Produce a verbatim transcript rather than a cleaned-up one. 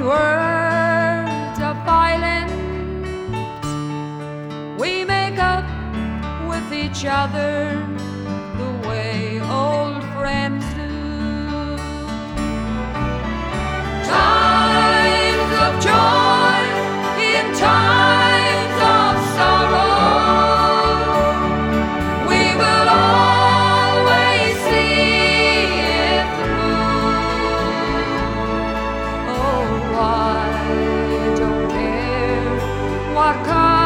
words of violence. We make up with each other